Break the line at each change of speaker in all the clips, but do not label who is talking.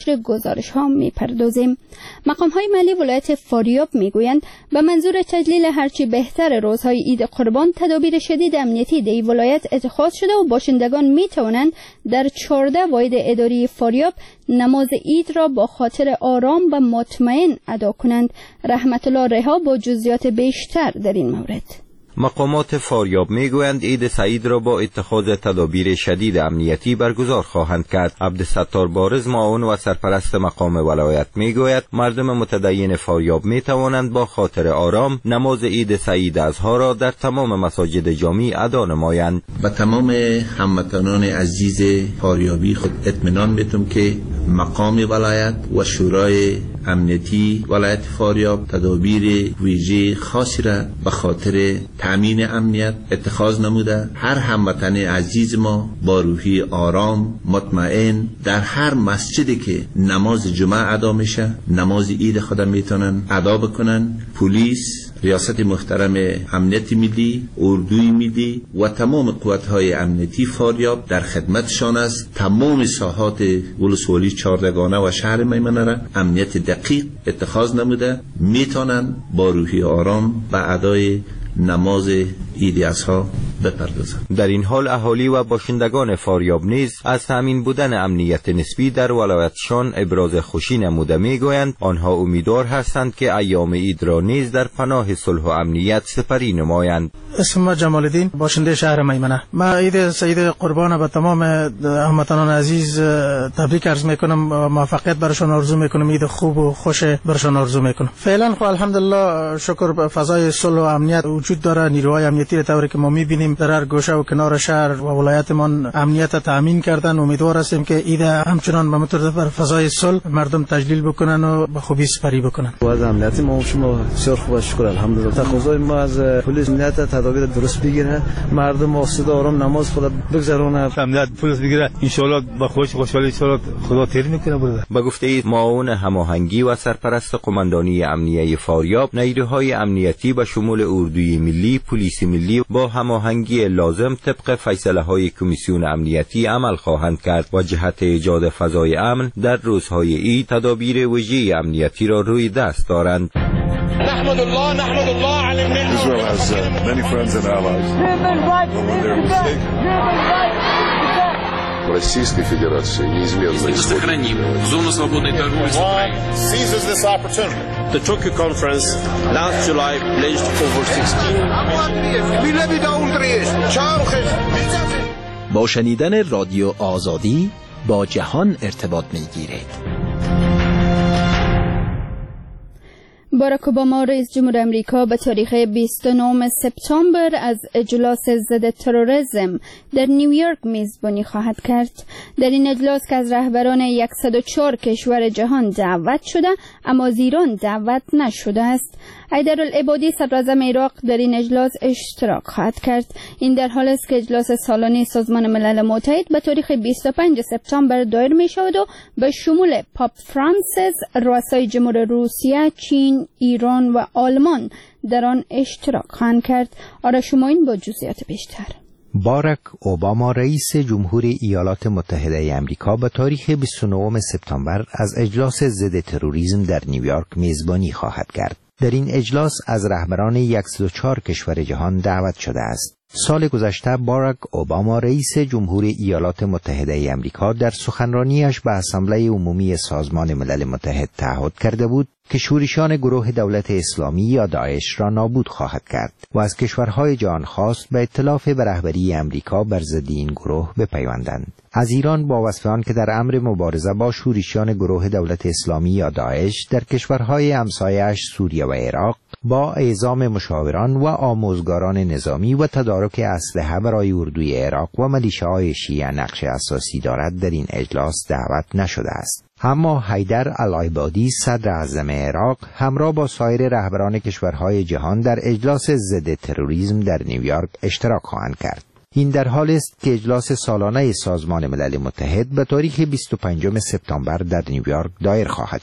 نشر گزارش ها می‌پردازیم. مقام‌های محلی ولایت فاریاب می‌گویند به منظور تجلیل هرچی بهتر روزهای عید قربان تدابیر شدید امنیتی در این ولایت اتخاذ شده و باشندگان می‌توانند در 14 واحد اداری فاریاب نماز عید را با خاطر آرام و مطمئن ادا کنند. رحمت الله رها با جزئیات بیشتر در این مورد.
مقامات فاریاب میگویند عید سعید را با اتخاذ تدابیر شدید امنیتی برگزار خواهند کرد. عبدالستار بارز معاون و سرپرست مقام ولایت میگوید مردم متدین فاریاب میتوانند با خاطر آرام نماز عید سعید اضحی را در تمام مساجد جامی ادا نمایند.
به تمام هموطنان عزیز فاریابی خود اطمینان میتونم که مقام ولایت و شورای امنیتی ولایت فاریاب تدابیر ویژه خاصی را به خاطر تامین امنیت اتخاذ نموده. هر هموطن عزیز ما با روحی آرام مطمئن در هر مسجدی که نماز جمعه ادا میشه نماز عید خود میتونن ادا بکنن. پلیس، ریاست محترم امنیت ملی، اردوی ملی و تمام قوت‌های امنیتی فاریاب در خدمتشان است. تمام ساحات ولسوالی 14 و شهر میمنه را امنیت دقیق اتخاذ نموده میتونن با روحی آرام به ادای نماز عید اضحی بپردازند.
در این حال اهالی و باشندگان فاریاب نیز از تامین بودن امنیت نسبی در ولایتشان ابراز خوشی نموده میگویند آنها امیدوار هستند که ایام عید را نیز در پناه صلح و امنیت سپری نمایند.
اسم ما جمال الدین، باشنده شهر میمنه. ما عید سعید قربان به تمام هموطنان عزیز تبریک عرض میکنم و موفقیت برشان آرزو میکنم. عید خوب و خوش برشان آرزو میکنم. فعلا خو الحمدلله شکر فضای صلح و امنیت وجود داره. نیروهای امنیتی طوری که ما میبینیم در هر گوشه و کنار شهر و ولایتمان امنیت تامین کردن. امیدوار هستیم که عید همچنان به مطور بر فضای صلح مردم تجلیل بکنن و به خوبی سپری بکنن.
وضع امنیتی ما شما بسیار خوب و شکر الحمدلله. تقاضای ما از پلیس امنیت تدابیر درست بگیره، مردم آسوده آرام نماز خود بگذرونه.
امنیت پلیس بگیره ان شاء الله با خوشحالی ان شاء الله خدا تیر میکنه. برده
به گفته معاون هماهنگی و سرپرست قماندانی امنیه فاریاب، نیروهای امنیتی به شمول اردوی ملی، پلیس ملی با هماهنگی لازم طبق فیصله‌های کمیسیون امنیتی عمل خواهند کرد و جهت ایجاد فضای امن در روزهای عید تدابیر ویژه امنیتی را روی دست دارند.
نحمد الله علی الملت. Israel has many friends and allies. Российской Федерации неизменно
сохраним зону свободной торговли с Украиной.
Seizes this opportunity.
The Tokyo conference last July pledged over 16
با شنیدن رادیو آزادی با جهان ارتباط می‌گیرید.
باراک اوباما رئیس جمهور امریکا به تاریخ 29 سپتامبر از اجلاس ضد تروریسم در نیویورک میزبانی خواهد کرد. در این اجلاس که از رهبران 104 کشور جهان دعوت شده اما از ایران دعوت نشده است. حیدرالعبادی صدراعظم عراق در این اجلاس اشتراک خواهد کرد. این در حالی است که اجلاس سالانه سازمان ملل متحد به تاریخ 25 سپتامبر دایر می شود و به شمول پاپ فرانسیس، رؤسای جمهور روسیه، چین، ایران و آلمان در آن اشتراک خواهند کرد. آره شماین با جزئیات بیشتر.
باراک اوباما رئیس جمهور ایالات متحده آمریکا به تاریخ 29 سپتامبر از اجلاس ضد تروریسم در نیویورک میزبانی خواهد کرد. در این اجلاس از رهبران 104 کشور جهان دعوت شده است. سال گذشته باراک اوباما رئیس جمهور ایالات متحده آمریکا در سخنرانیش به اسامبله عمومی سازمان ملل متحد تعهد کرده بود که شورشیان گروه دولت اسلامی یا داعش را نابود خواهد کرد و از کشورهای جهان خواست به ائتلاف به رهبری امریکا بر ضد این گروه بپیوندند. از ایران با وصف آن که در امر مبارزه با شورشیان گروه دولت اسلامی یا داعش در کشورهای همسایه‌اش سوریه و عراق با اعزام مشاوران و آموزگاران نظامی و تدارک اسلحه برای اردوی عراق و ملیشه‌های شیعه نقش اساسی دارد در این اجلاس دعوت نشده است. اما حیدر العبادی صدر اعظم عراق همراه با سایر رهبران کشورهای جهان در اجلاس ضد تروریسم در نیویورک اشتراک خواهند کرد. این در حالی است که اجلاس سالانه سازمان ملل متحد به تاریخ 25 سپتامبر در نیویورک دایر خواهد شد.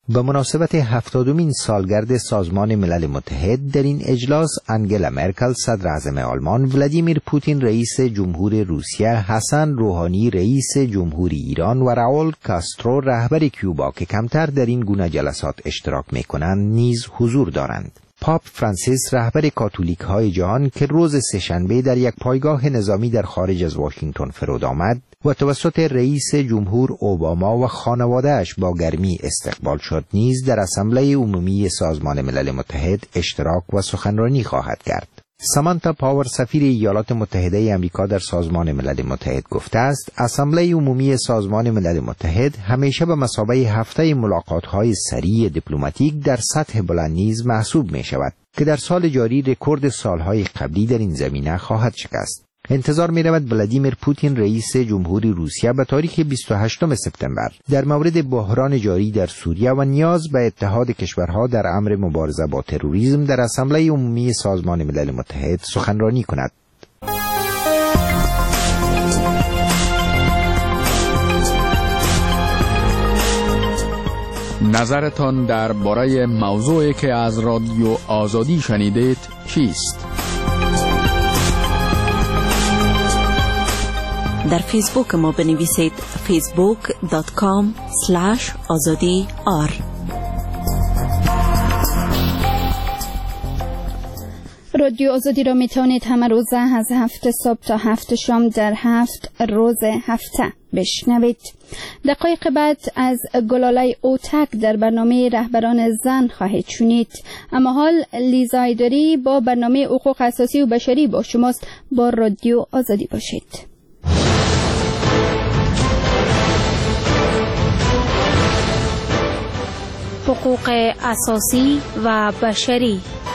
به مناسبت 70مین سالگرد سازمان ملل متحد در این اجلاس انگلا مرکل صدر اعظم آلمان، ولادیمیر پوتین رئیس جمهور روسیه، حسن روحانی رئیس جمهوری ایران و راول کاسترو رهبر کیوبا که کمتر در این گونه جلسات اشتراک می‌کنند نیز حضور دارند. پاپ فرانسیس رهبر کاتولیک های جهان که روز سه‌شنبه در یک پایگاه نظامی در خارج از واشنگتن فرود آمد و توسط رئیس جمهور اوباما و خانواده‌اش با گرمی استقبال شد، نیز در اسامبله عمومی سازمان ملل متحد اشتراک و سخنرانی خواهد کرد. سامانتا پاور سفیر ایالات متحده آمریکا در سازمان ملل متحد گفته است اسامبله عمومی سازمان ملل متحد همیشه به مثابه هفته ملاقات‌های سریع دیپلماتیک در سطح بلند نیز محسوب می‌شود که در سال جاری رکورد سالهای قبلی در این زمینه خواهد شکست. انتظار می‌رود ولادیمیر پوتین رئیس جمهوری روسیه به تاریخ 28 سپتامبر در مورد بحران جاری در سوریه و نیاز به اتحاد کشورها در امر مبارزه با تروریسم در اسامبله عمومی سازمان ملل متحد سخنرانی کند.
نظرتان درباره موضوعی که از رادیو آزادی شنیدید چیست؟
در فیسبوک ما بنویسید facebook.com/azadi.ar.
رادیو آزادی را می توانید همه روزه از 7 صبح تا 7 شام در 7 روز هفته بشنوید. دقایق بعد از گلاله اوتک در برنامه رهبران زن خواهید شنید. اما حال لیزا ایدری با برنامه حقوق اساسی و بشری با شماست. با رادیو آزادی باشید.
حقوق اساسی و بشری.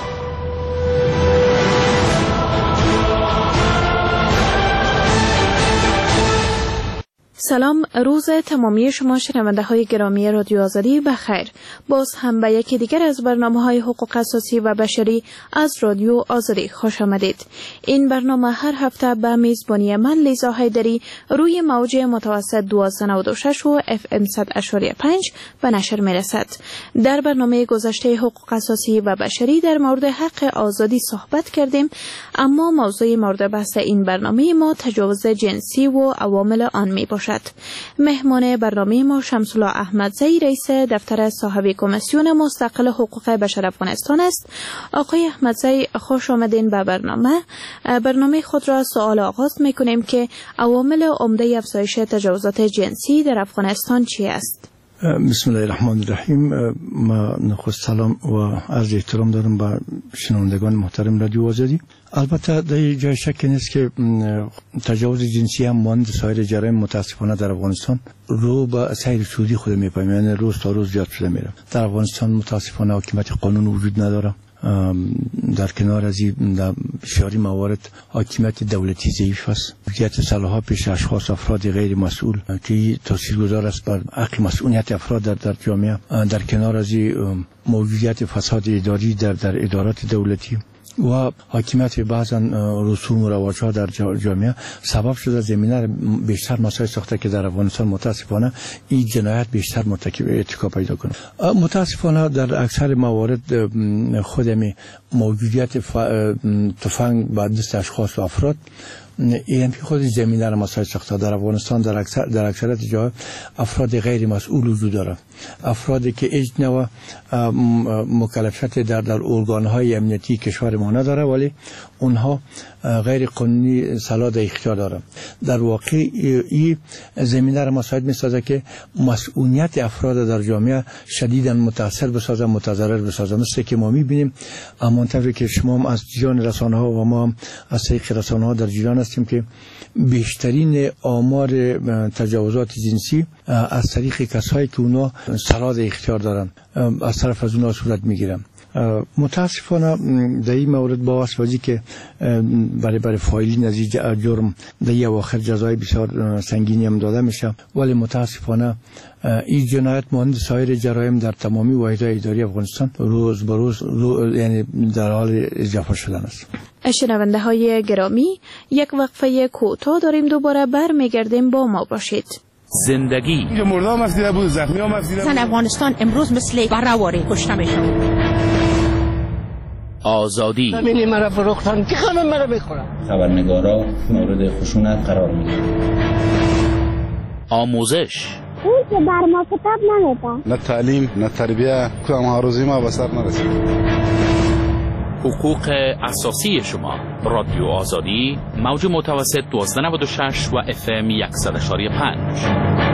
سلام، روز تمامی شما شنونده های گرامی رادیو آزادی بخیر. باز هم به یکی دیگر از برنامه های حقوق اساسی و بشری از رادیو آزادی خوش آمدید. این برنامه هر هفته به میزبانی من لیزا حیدری روی موج متوسط 1296 و FM 100.5 به نشر می رسد. در برنامه گذشته حقوق اساسی و بشری در مورد حق آزادی صحبت کردیم، اما موضوع مورد بحث این برنامه ما تجاوز جنسی و عوامل آن می باشد. مهمان برنامه ما شمس‌الله احمدزی رئیس دفتر صاحب کمیسیون مستقل حقوق بشر افغانستان است. آقای احمدزی خوش آمدین به برنامه خود را سوال آغاز می‌کنیم که عوامل عمده افزایش تجاوزات جنسی در افغانستان چی است؟
بسم الله الرحمن الرحیم. ما نخست سلام و عرض احترام دارم به شنوندگان محترم رادیو آزادی. البته در جای شک نیست که تجاوز جنسی هم مانند سایر جرایم متاسفانه در افغانستان رو به سیر سودی خود میپایم، یعنی روز تا روز زیاد شده میره. در افغانستان متاسفانه حاکمیت قانون وجود نداره. در کنار از این بسیاری موارد حاکمیت دولتی ضعیف است. موجودیت سلاح‌ها پیش اشخاص افراد غیر مسئول که تاثیرگذار است بر حق مسئولیت افراد در جامعه. در کنار از این موجودیت فساد اداری در ادارات دولتی و حاکمیت بعضا رسوم و رواج‌ها در جامعه سبب شده زمینه بیشتر مسائل ساخته که در افغانستان متاسفانه این جنایت بیشتر ارتکاب پیدا کنه. متاسفانه در اکثر موارد خودمی موجودیت تفنگ به دست اشخاص و افراد این خود زمینه را مسائل ساخته. در افغانستان در اکثریت جاها افراد غیر مسئول وجود دارند، افرادی که هیچ نوع مکلفیت در ارگان‌های امنیتی کشور ما نداره، ولی اونها غیر قانونی سلاح در اختیار دارند. در واقع این زمینه را مساعد می‌سازه که مسئولیت افراد در جامعه شدیداً متاثر بسازه، متضرر بسازه. مثل که ما می‌بینیم همانطوری که شما هم از جریان رسانه‌ها و ما هم از طریق رسانه‌ها در جریان هستیم که بیشترین آمار تجاوزات جنسی از طریق کسایی که اونا سلاح در اختیار دارن از طرف از اونا صورت میگیرن. متاسفانه در این مورد با واسطه که برای فایلین از جرم در این اواخر جزای بسیار سنگینی هم داده میشه، ولی متاسفانه این جنایت مانند سایر جرایم در تمامی واحدهای اداری افغانستان روز به روز یعنی در حال اضافه شدن است.
شنونده های گرامی، یک وقفه کوتاه داریم، دوباره برمیگردیم، با ما باشید.
زندگی.
مردم هم دیده بود، زخمی هم دیده بود.
افغانستان امروز مثل برآوری کشته میشن.
آزادی.
همین مرا فروختن که خانم مرا بخورم.
خبرنگارا مورد خشونت قرار میگیرن.
آموزش.
اون که بر ما کتاب نمیده.
نه تعلیم، نه تربیه، کدام هاروزی ما به سر نرسید.
حقوق اساسی شما. رادیو آزادی، موج متوسط 1296 و FM 100.5.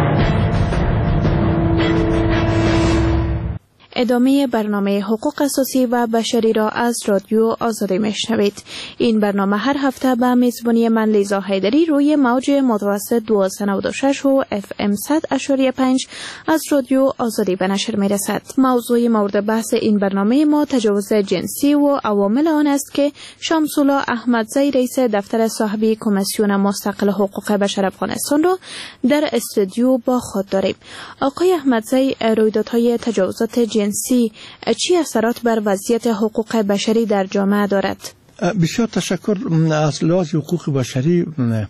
ادامه برنامه حقوق اساسی و بشری را از رادیو آزادی میشنوید. این برنامه هر هفته به میزبانی من لیزا حیدری روی موج متوسط 1296 و FM 100.5 از رادیو آزادی به نشر میرسد. موضوع مورد بحث این برنامه ما تجاوز جنسی و عوامل آن است که شمس‌الله احمدزی رئیس دفتر صاحبی کمیسیون مستقل حقوق بشر افغانستان را در استودیو با خود داریم. آقای احمدزی، رویدادهای تجاوزات جنسی چی اثرات بر وضعیت حقوق بشری در جامعه دارد؟
بسیار تشکر. از لحاظ حقوق بشری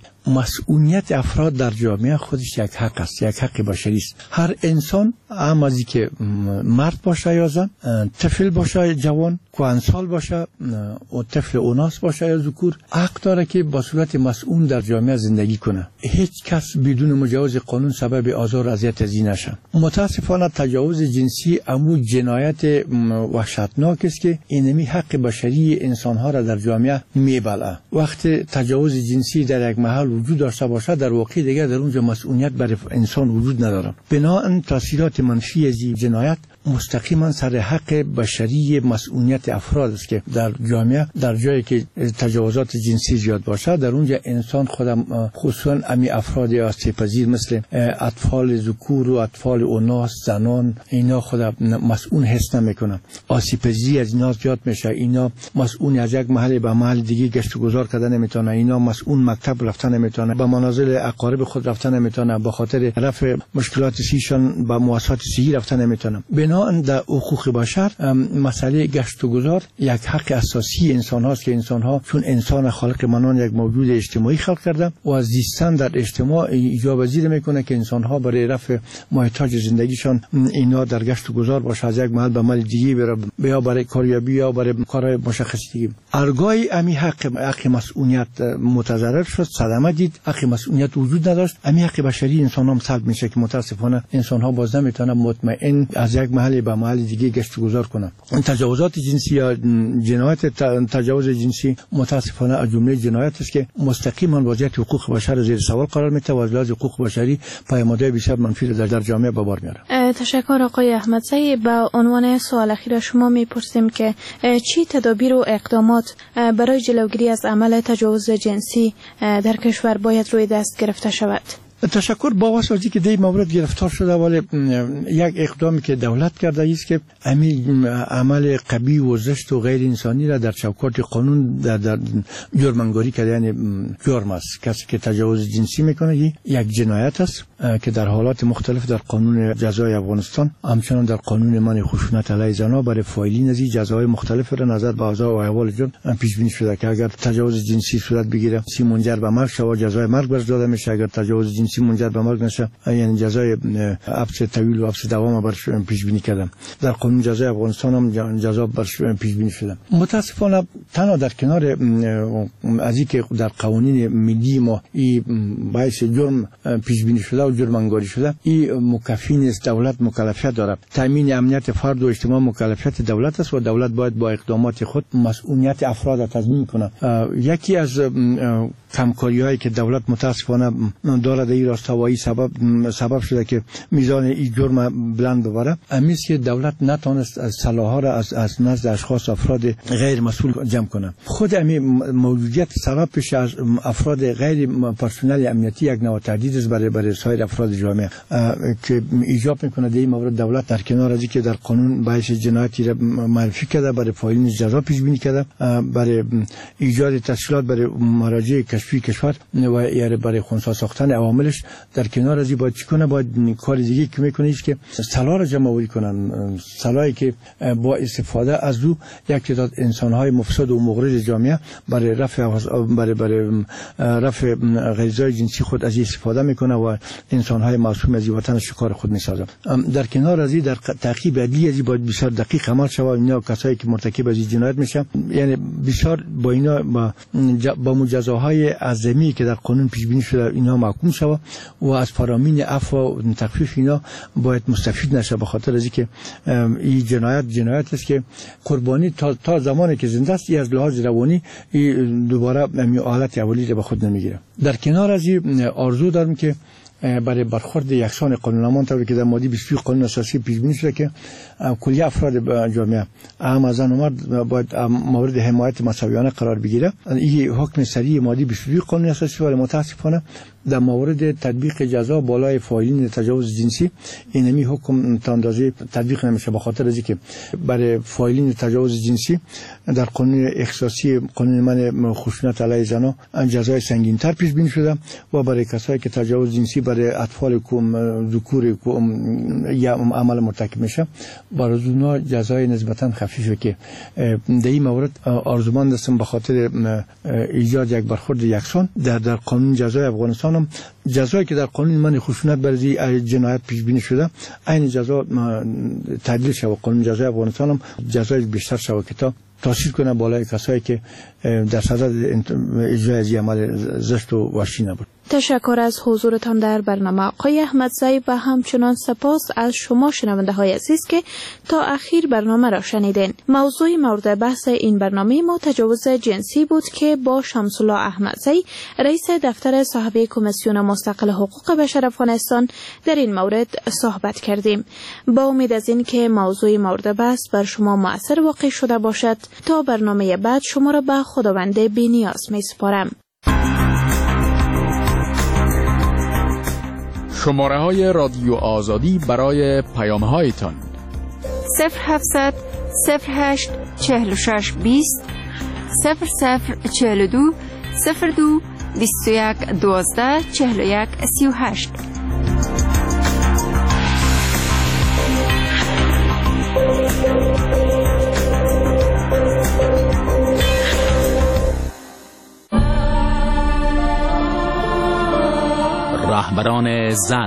مسئولیت افراد در جامعه خودش یک حق است، یک حق بشری است. هر انسان، هم از که مرد باشه یا زن، طفل باشه جوان، کهنسال باشه و طفل اوناس باشه یا ذکور، حق داره که با صورت مسئول در جامعه زندگی کنه. هیچ کس بدون مجاز قانون سبب آزار و اذیت ازی نشه. متاسفانه تجاوز جنسی امو جنایت وحشتناک است که اینمی حق بشری انسان ها را در جامعه میبلعه. وقتی تجاوز جنسی در یک محل وجود داشته باشه، در واقع دیگر در اونجا مسئولیت برای انسان وجود نداره. بنابراین تاثیرات منفی از این جنایت مستقیما سر حق بشری مسئولیت افراد است که در جامعه، در جایی که تجاوزات جنسی زیاد باشه، در اونجا انسان خودم خصوصا امی افراد آسیب‌پذیر مثل اطفال ذکور و اطفال اوناس، زنان، اینا خودم مسئول حس نمیکنن. آسیب‌پذیری از اینا زیاد میشه. اینا مسئول از یک محل به محل دیگه گشت و گذار کردن نمیتونه. اینا مسئول مکتب رفتن نمیتونه، به منازل اقارب خود رفتن نمیتونه، به خاطر رفع مشکلات سیشان به مؤسسات صحی رفتن نمیتونه. بنابراین در حقوق بشر مسئله گشت و گذار یک حق اساسی انسان هاست که انسان ها چون انسان خالق منان یک موجود اجتماعی خلق کرده و از زیستن در اجتماع ایجاب پذیر میکنه که انسان ها برای رفع محتاج زندگیشان اینا در گشت و گذار باشه، از یک محل به محل دیگه بره، یا برای کاریابی یا برای کارهای مشخصی دیگه. ارگای امی حق مسئولیت متضرر شد، صدمه دید، حق مسئولیت وجود نداشت. امی حق بشری انسان ها سلب میشه که متاسفانه انسان ها باز نمیتونن مطمئن از یک محل به محل دیگه گشت و گذار کنن. تجاوزات جنسی یا جنایت تجاوز جنسی متاسفانه از جمله جنایت است که مستقیما وضعیت حقوق بشر زیر سوال قرار میده و از لحاظ حقوق بشری پیامدهای بسیار منفی در جامعه به بار میاره.
تشکر آقای احمدزی. با عنوان سوال اخیر شما میپرسیم که چی تدابیر و اقدامات برای جلوگیری از عمل تجاوز جنسی در کشور باید روی دست گرفته شود؟
تشکر. با واسطه که دی مورد گرفتار شده، ولی یک اقدامی که دولت کرده است که همین عمل قبیح و زشت و غیر انسانی را در چوکات قانون در جرم‌انگاری کرده. یعنی جرم است. کسی که تجاوز جنسی میکنه یک جنایت است که در حالات مختلف در قانون جزای افغانستان، همچنان در قانون منع خشونت علیه زنان برای فاعلین از جزاهای مختلف را نظر به اوضاع و احوال جرم پیش بینی شده که اگر تجاوز جنسی صورت بگیره منجر به مرگ شود، جزای مرگ بر داده میشه. اگر تجاوز جنسی منجر به مرگ نشه، یعنی جزای حبس طویل و حبس دوام برش پیش بینی کردم. در قانون جزای افغانستان هم جزا برش پیش بینی شده. متاسفانه تنها در کنار از اینکه در قوانین ملی ما این باعث جرم پیش بینی شده و جرم انگاری شده، این مکفی نیست. دولت مکلفیت داره. تامین امنیت فرد و اجتماع مکلفیت دولت است و دولت باید با اقدامات خود مسئولیت افراد را تضمین کنه. یکی از کمکاری‌هایی که دولت متاسفانه داره در این راستا و این سبب شده که میزان این جرم بلند ببره، امیز که دولت نتونست از سلاح‌ها را از نزد اشخاص افراد غیر مسئول جمع کنه. خود امی موجودیت سبب پیش از افراد غیر پرسنل امنیتی یک نوع تهدید است برای سایر افراد جامعه که ایجاب میکنه در این مورد دولت در کنار از اینکه در قانون باعث جنایتی را معرفی کرده، برای فاعلین جزا پیش بینی کرده، برای ایجاد تسهیلات برای مراجع کشفی کشور و یا برای خنثی ساختن عوامل خودش در کنار از این باید چیکنه، باید کار دیگه که میکنه ایست که سلاح را جمع آوری کنن، سلاحی که با استفاده از او یک تعداد انسان‌های مفسد و مغرض جامعه برای رفع غریزه‌های جنسی خود از استفاده میکنه و انسان‌های معصوم از وطن شکار خود میسازه. در کنار از این در تعقیب عدلی از این باید بسیار دقیق عمل شود. اینا کسایی که مرتکب از این جنایت میشن یعنی بسیار با اینا با مجازاهای اعظمی که در قانون پیش بینی شده اینا محکوم شود و از فرامین عفو و تخفیف اینا باید مستفید نشه، به خاطر از اینکه این جنایت است که قربانی تا زمانی که زنده است از لحاظ روانی دوباره همین حالت اولی را به خود نمیگیره. در کنار از این آرزو دارم که برای برخورد یکسان قانونمان طوری که در ماده 22 قانون اساسی پیش بینی شده که کلیه افراد جامعه اهم از زن و مرد باید مورد حمایت مساویانه قرار بگیره. این حکم سری ماده 22 قانون اساسی ولی متاسفانه در مورد تطبیق جزا بالای فاعلین تجاوز جنسی اینمی حکم تا اندازه تطبیق نمیشه، به خاطر از اینکه برای فاعلین تجاوز جنسی در قانون اختصاصی قانون من خشونت علیه زنان جزای سنگین‌تر پیش بینی شده و برای کسایی که تجاوز جنسی برای اطفال ذکور یا عمل مرتکب میشه برای اونها جزای نسبتا خفیفه که در این مورد آرزومند هستم به خاطر ایجاد یک برخورد یکسان در قانون جزای افغانستان هم جزایی که در قانون من خشونت برای جنایت پیش بینی شده این جزا تعدیل شود. قانون جزای افغانستان هم جزای بیشتر شود که تا تاثیر کنه بالای کسایی که در صدد اجرای از عمل زشت و وحشی نبود.
تشکر از حضورتان در برنامه آقای احمدزی و همچنان سپاس از شما شنونده های عزیز که تا اخیر برنامه را شنیدین. موضوع مورد بحث این برنامه ما تجاوز جنسی بود که با شمس الله احمدزی رئیس دفتر صاحب کمیسیون مستقل حقوق بشر افغانستان در این مورد صحبت کردیم. با امید از این که موضوع مورد بحث بر شما مؤثر واقع شده باشد تا برنامه بعد شما را به خداوند بی‌نیاز می‌سپارم.
شماره های رادیو آزادی برای پیام هایتان
0700 08 46 20 0042 02 21 12 41 38.
رهبران زن.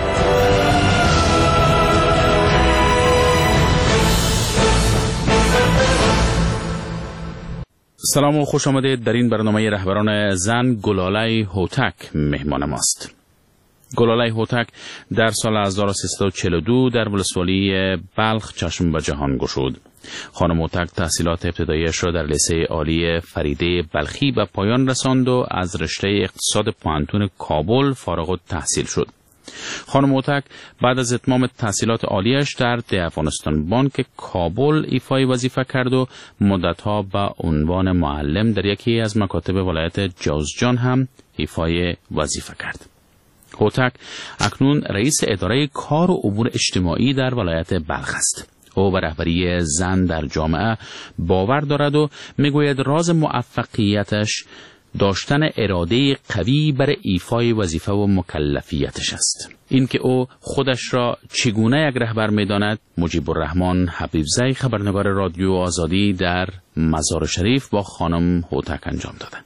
سلام و خوش آمدید. در این برنامه رهبران زن گلاله هوتک مهمان ماست. گلاله هوتک در سال 1342 در ولسوالی بلخ چشم به جهان گشود. خانم هوتک تحصیلات ابتداییش را در لیسه عالی فریده بلخی به پایان رساند و از رشته اقتصاد پوهنتون کابل فارغ التحصیل شد. خانم هوتک بعد از اتمام تحصیلات عالیش در ده افغانستان بانک کابل ایفای وظیفه کرد و مدتها به عنوان معلم در یکی از مکاتب ولایت جوزجان هم ایفای وظیفه کرد. هوتک اکنون رئیس اداره کار و امور اجتماعی در ولایت بلخ است. او به رهبری زن در جامعه باور دارد و میگوید راز موفقیتش داشتن اراده قوی برای ایفای وظیفه و مکلفیتش است. اینکه او خودش را چگونه یک رهبر می‌داند، مجیب الرحمن حبیبزی خبرنگار رادیو آزادی در مزار شریف با خانم هوتک انجام دادند.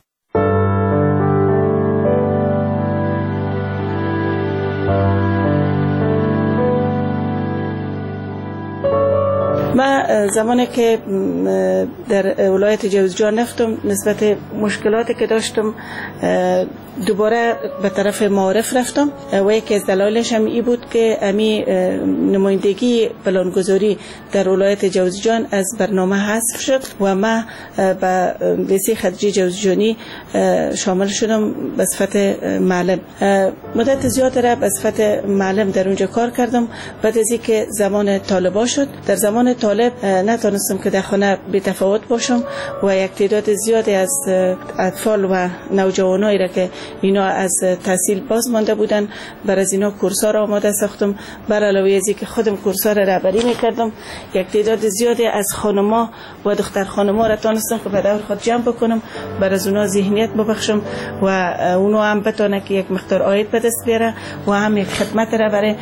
من زمانی که در ولایت جوزجان رفتم نسبت مشکلاتی که داشتم دوباره به طرف معارف رفتم و یکی از دلایلش هم این بود که امی نمایندگی پلانگذاری در ولایت جوزجان از برنامه حذف شد و من به لیسه خدیجه جوزجانی شامل شدم به صفت معلم. مدت زیاد را به صفت معلم در اونجا کار کردم. بعد از اینکه زمان طالبان شد، در زمان طالب نتونستم که در خانه بی تفاوت باشم و یک تعداد زیادی از اطفال و نوجوانایی را که اینا از تحصیل باز مانده بودن بر از اینا کورس‌ها را آماده ساختم. بر علاوه از اینکه خودم کورس‌ها را رهبری می‌کردم، یک تعداد زیادی از خانم‌ها و دختر خانم‌ها را تونستم که به دور خود جمع بکنم، بر از اونا ذهنیت ببخشم و اونا هم بتونه که یک مقدار عاید به دست بیاره و هم یک خدمت را برای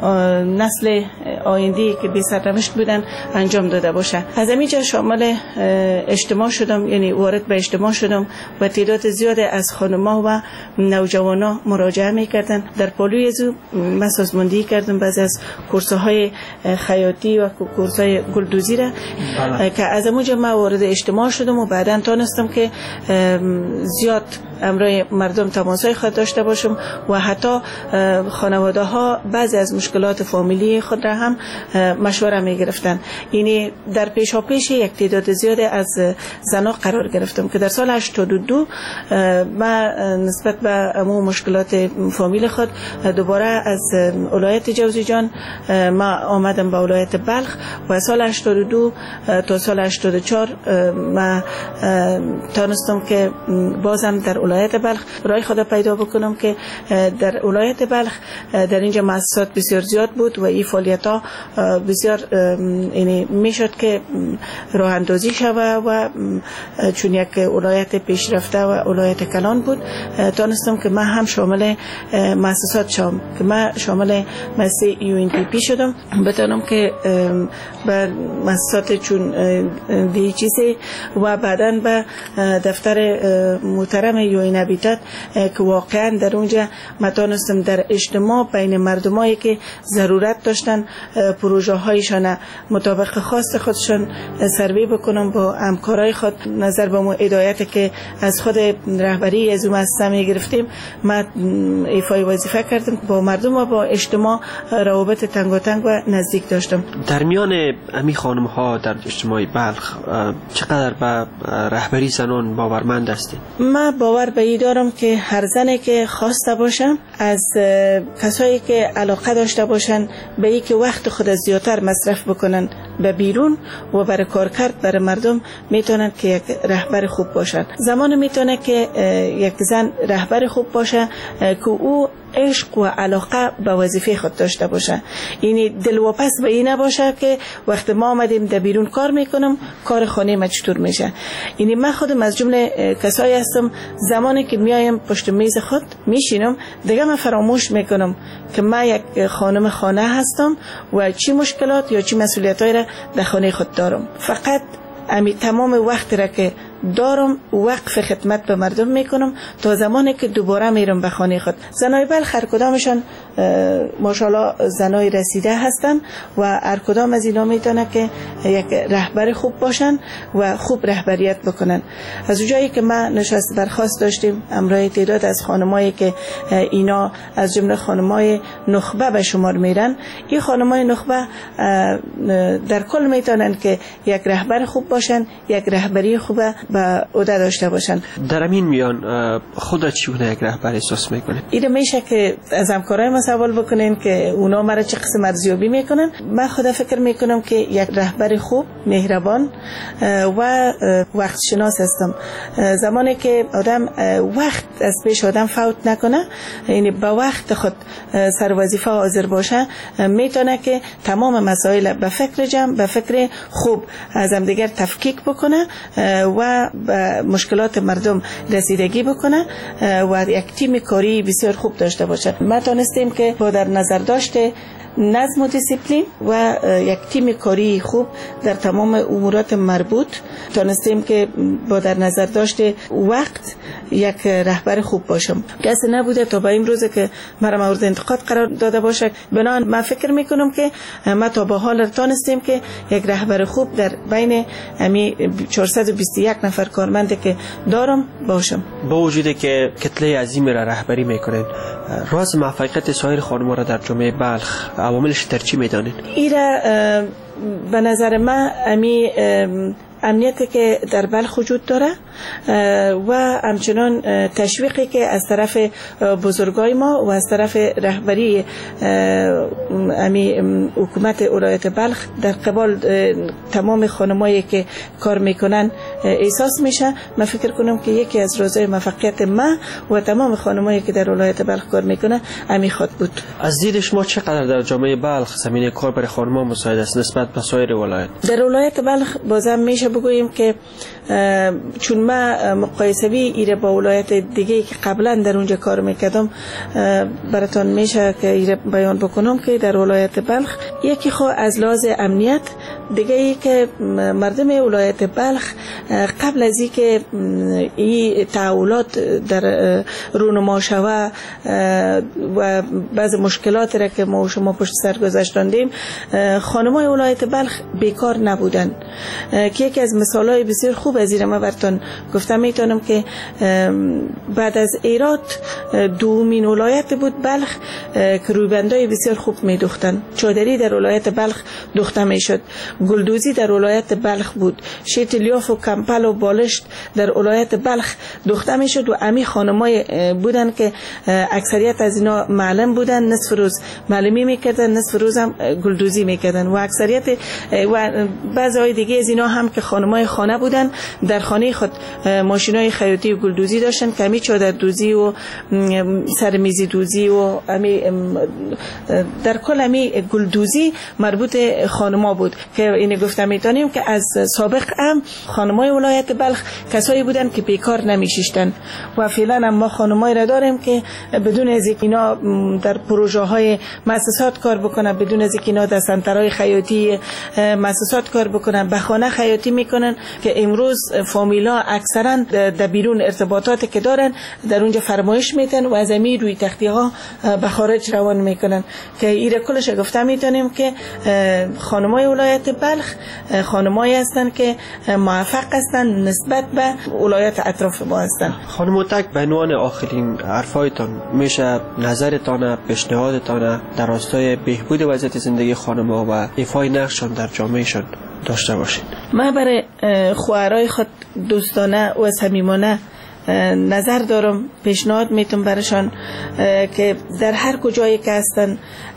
نسل آینده که بی سرنوشت بودن انجام داده باشه. از همینجا شامل اجتماع شدم، یعنی وارد به اجتماع شدم و تعداد زیادی از خانم‌ها و نوجوانان مراجعه می‌کردن. در پالوی ازو من سازماندهی کردم بعضی از کورس‌های خیاطی و کورس‌های گلدوزی را که از اونجا من وارد اجتماع شدم و بعداً تونستم که زیاد امروی مردم تماسای خود داشته باشم و حتی خانواده ها بعضی از مشکلات فامیلی خود را هم مشوره می گرفتن. یعنی در پیشاپیش یک تعداد زیادی از زنها قرار گرفتم که در سال 82 من نسبت به امو مشکلات فامیل خود دوباره از ولایت جوزجان ما آمدم به ولایت بلخ و سال 82 تا سال 84 من تونستم که بازم در ولایت بلخ رای خود پیدا بکنم که در ولایت بلخ در اینجا مؤسسات بسیار زیاد بود و این فعالیت ها بسیار یعنی میشد که راه اندازی شود و چون یک ولایت پیشرفته و ولایت کلان بود تونستم که من هم شامل مؤسسات شدم که من شامل مؤسسه UNDP شدم بتونم که به مؤسسات چون DHC و بعداً به دفتر محترم UN Habitat که واقعا در اونجا متونستم در اجتماع بین مردمایی که ضرورت داشتن پروژه هایشان مطابق خواست خودشان سروی بکنم با همکارای خود نظر به مو هدایت که از خود رهبری از مؤسسه می گرفتیم من ایفای وظیفه کردم با مردم و با اجتماع روابط تنگاتنگ و نزدیک داشتم.
در میان امی خانم ها در اجتماع بلخ چقدر به رهبری زنان باورمند هستی؟
من باور به این دارم که هر زنی که خواسته باشم از کسایی که علاقه داشته باشن به این که وقت خود زیادتر مصرف بکنن به بیرون و برای کار کرد برای مردم میتونن که یک رهبر خوب باشن. زمان میتونه که یک زن رهبر خوب باشه که او عشق و علاقه به وظیفه خود داشته باشه، یعنی دلواپس به این نباشه که وقت ما آمدیم در بیرون کار میکنم کار خانه ما چطور میشه. یعنی من خودم از جمله کسایی هستم زمانی که میایم پشت میز خود میشینم دیگه من فراموش میکنم که من یک خانم خانه هستم و چی مشکلات یا چی مسئولیتایی را در خانه خود دارم. فقط امی تمام وقت را که دارم وقف خدمت به مردم میکنم تا زمانی که دوباره میرم به خانه خود. زنای بلخ هر کدامشان ماشاءالله زنای رسیده هستن و هر کدام از اینا میتونه که یک رهبر خوب باشن و خوب رهبریت بکنن. از اونجایی که ما نشست برخاست داشتیم امروی تعداد از خانمایی که اینا از جمله خانمای نخبه به شمار میرن، این خانمای نخبه در کل میتونن که یک رهبر خوب باشن، یک رهبری خوبه به عهده داشته باشن.
در همین میان خودت چگونه یک رهبر احساس میکنی؟
این میشه که از همکارای ما سوال بکنین که اونا مرا چه قسم ارزیابی میکنن. من خود فکر میکنم که یک رهبر خوب، مهربان و وقت شناس هستم. زمانی که آدم وقت از پیش آدم فوت نکنه، یعنی با وقت خود سر وظیفه حاضر باشه، میتونه که تمام مسائل به فکر جمع، به فکر خوب از هم دیگر تفکیک بکنه و به مشکلات مردم رسیدگی بکنه و یک تیم کاری بسیار خوب داشته باشه. ما تونستیم که با در نظر داشته نظم و دیسیپلین و یک تیم کاری خوب در تمام امورات مربوط تونستیم که با در نظر داشته وقت یک رهبر خوب باشم. کسی نبوده تا به این روزه که مرا مورد انتقاد قرار داده باشه. بنابراین من فکر میکنم که ما تا به حال تونستیم که یک رهبر خوب در بین امی 421 نفر کارمند که دارم باشم.
با وجودی که کتله عظیم را رهبری میکنین، راز موفقیت سایر خانم‌ها را در جامعه بلخ عواملش در چی میدانید؟
ایره به نظر من امی امنیتی که در بلخ وجود داره و همچنان تشویقی که از طرف بزرگای ما و از طرف رهبری حکومت ولایت بلخ در قبال تمام خانمایی که کار میکنن احساس میشه. من فکر کنم که یکی از رازهای موفقیت ما و تمام خانمایی که در ولایت بلخ کار میکنه امی خود بود.
از دید شما چقدر در جامعه بلخ زمینه کار برای خانم‌ها مساعد است نسبت به سایر ولایت؟
در ولایت بلخ بازم میشه بگوییم که چون ما مقایسوی ایره با ولایت دیگه که قبلا در اونجا کار میکردم براتون میشه که ایره بیان بکنم که در ولایت بلخ یکی خو از لحاظ امنیت، دیگه ای که مردم ولایت بلخ قبل از اینکه این تحولات در رونما شوه و بعض مشکلات را که ما و شما پشت سر گذاشتیم، خانمای ولایت بلخ بیکار نبودن که یکی از مثالهای بسیار خوب از این ما براتون گفتم میتونم که بعد از ایراد دومین ولایت بود بلخ که رویبندای بسیار خوب میدوختن. چادری در ولایت بلخ دوخته میشد، گلدوزی در ولایت بلخ بود، شیت لیاف و کمپل و بالشت در ولایت بلخ دوخته میشد و امی خانمای بودن که اکثریت از اینا معلم بودن، نصف روز معلمی میکردن، نصف روز هم گلدوزی میکردن و اکثریت و بعضی دیگه از اینا هم که خانمای خانه بودن در خانه خود ماشینای خیاطی و گلدوزی داشتن که امی چادر دوزی و سرمیزی دوزی و امی در کل امی گلدوزی مربوط خانما بود که اینه گفتم میتونیم که از سابق هم خانمای ولایت بلخ کسایی بودن که بیکار نمیشیشتن و فعلا هم ما خانمایی را داریم که بدون از اینکه اینا در پروژه های مؤسسات کار بکنن، بدون از اینکه اینا در سنترهای خیاطی مؤسسات کار بکنن، به خانه خیاطی میکنن که امروز فامیلا اکثرا در بیرون ارتباطاتی که دارن در اونجا فرمایش میتن و از امی روی تختی ها به خارج روان میکنن که ایره کلش گفتم میتونیم که خانمای ولایت بلخ خانمایی هستن که موفق هستن نسبت به ولایت اطراف ما هستن.
خانم هوتک، به عنوان آخرین حرفایتان میشه نظرتان، پیشنهادتان در راستای بهبود وضعیت زندگی خانم‌ها و ایفای نقششان در جامعهشان داشته باشید؟
من برای خواهرای خود دوستانه و صمیمانه نظر دارم، پیشنهاد میتونم برشان که در هر کجایی که هستن،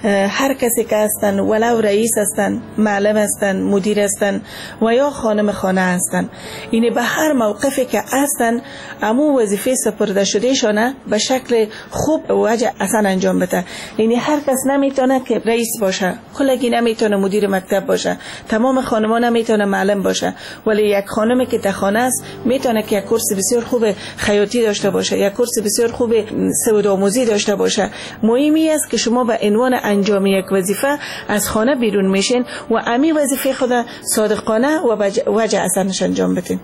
هر کسی که هستن، ولو رئیس هستن، معلم هستن، مدیر هستن و یا خانم خانه هستن، اینه به هر موقفی که هستن امو وظیفه سپرده شده شانه به شکل خوب و وجه اصلا انجام بده. اینه هر کس نمیتونه که رئیس باشه، کلگی نمیتونه مدیر مکتب باشه، تمام خانما نمیتونه معلم باشه، ولی یک خانمی که در خانه است میتونه که یک کورس بسیار خوب خیاطی داشته باشه، یک کورس بسیار خوب سودآموزی داشته باشه. مهمی است که شما به عنوان انجام یک وظیفه از خانه بیرون میشین و امی وظیفه خود صادقانه و وجه اصلاًش انجام بدین.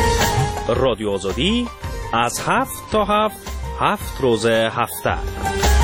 رادیو آزادی از 7 تا 7 روز هفته